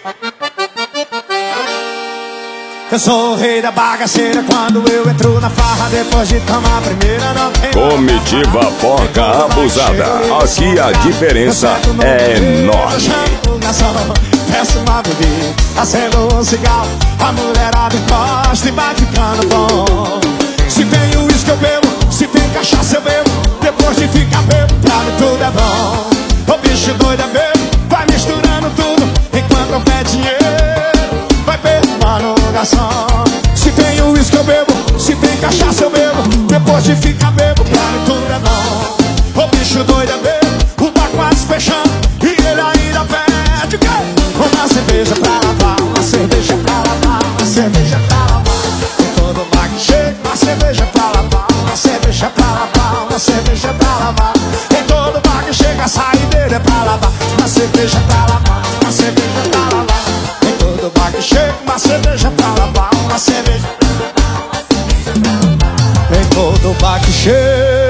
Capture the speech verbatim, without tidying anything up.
Eu sou o rei da bagaceira quando eu entro na farra. Depois de tomar a primeira não tem Comitiva porca abusada. Aqui a diferença é enorme. Peço uma bebida, acendo um cigarro. A mulherada encosta e vai ficando bom. Se tem uísque eu bebo, se tem cachaça eu bebo. Depois de ficar bebo, pra mim tudo é bom. O bicho doido é bebo, vai misturando tudo. Enquanto houver dinheiro, vai perfumando o garçom. Se tem uísque eu bebo, se tem cachaça eu bebo. Depois de ficar bebo, pra mim tudo é bom. O bicho doido é bebo, o bar quase fechando. E ele ainda pede o quê? Uma cerveja pra lavar, uma cerveja pra lavar, uma cerveja pra lavar. Em todo bar que chega, uma cerveja pra lavar, uma cerveja pra lavar, uma cerveja pra lavar. Em todo bar que chega, a saideira é pra lavar, uma cerveja pra lavar, uma cerveja pra lavar. Em todo bar que chega, uma cerveja pra lavar, uma cerveja pra lavar. Em todo bar que chega.